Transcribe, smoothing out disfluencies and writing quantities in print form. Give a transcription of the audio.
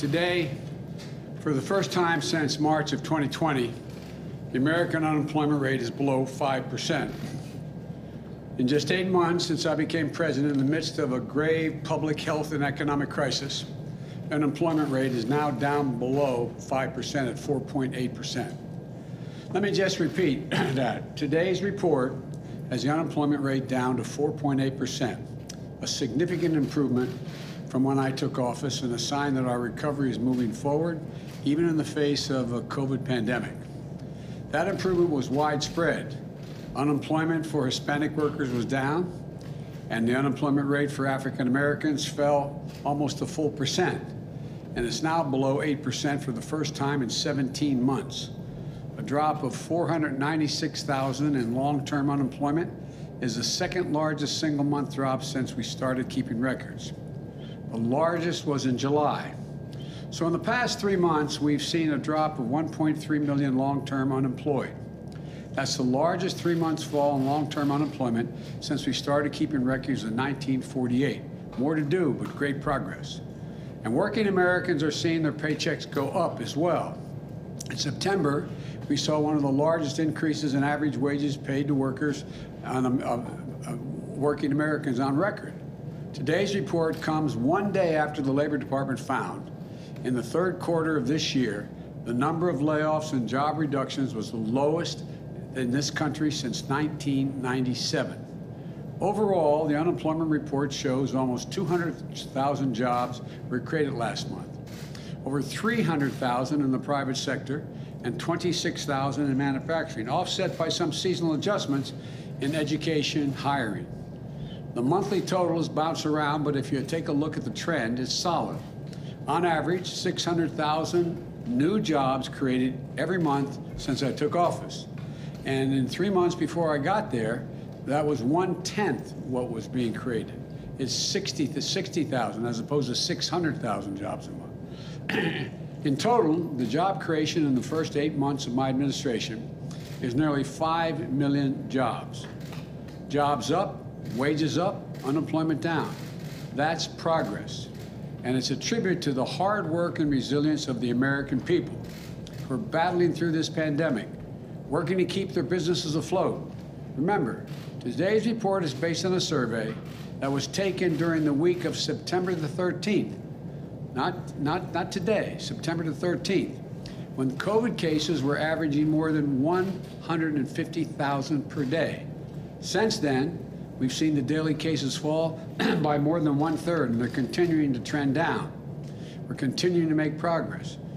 Today, for the first time since March of 2020, the American unemployment rate is below 5%. In just 8 months since I became president, in the midst of a grave public health and economic crisis, the unemployment rate is now down below 5% at 4.8%. Let me just repeat that. Today's report has the unemployment rate down to 4.8%, a significant improvement from when I took office and a sign that our recovery is moving forward, even in the face of a COVID pandemic. That improvement was widespread. Unemployment for Hispanic workers was down, and the unemployment rate for African Americans fell almost a full percent, and it's now below 8% for the first time in 17 months. A drop of 496,000 in long-term unemployment is the second largest single-month drop since we started keeping records. The largest was in July. So in the past 3 months, we've seen a drop of 1.3 million long-term unemployed. That's the largest 3 months fall in long-term unemployment since we started keeping records in 1948. More to do, but great progress. And working Americans are seeing their paychecks go up as well. In September, we saw one of the largest increases in average wages paid to workers working Americans on record. Today's report comes one day after the Labor Department found, in the third quarter of this year, the number of layoffs and job reductions was the lowest in this country since 1997. Overall, the unemployment report shows almost 200,000 jobs were created last month, over 300,000 in the private sector, and 26,000 in manufacturing, offset by some seasonal adjustments in education hiring. The monthly totals bounce around, but if you take a look at the trend, it's solid. On average, 600,000 new jobs created every month since I took office. And in 3 months before I got there, that was 1/10 what was being created. It's 60 to 60,000 as opposed to 600,000 jobs a month. In total, the job creation in the first 8 months of my administration is nearly 5 million jobs. Jobs up, wages up, unemployment down. That's progress. And it's a tribute to the hard work and resilience of the American people who are battling through this pandemic, working to keep their businesses afloat. Remember, today's report is based on a survey that was taken during the week of September the 13th. Not today, September the 13th, when COVID cases were averaging more than 150,000 per day. Since then, we've seen the daily cases fall by more than 1/3, and they're continuing to trend down. We're continuing to make progress.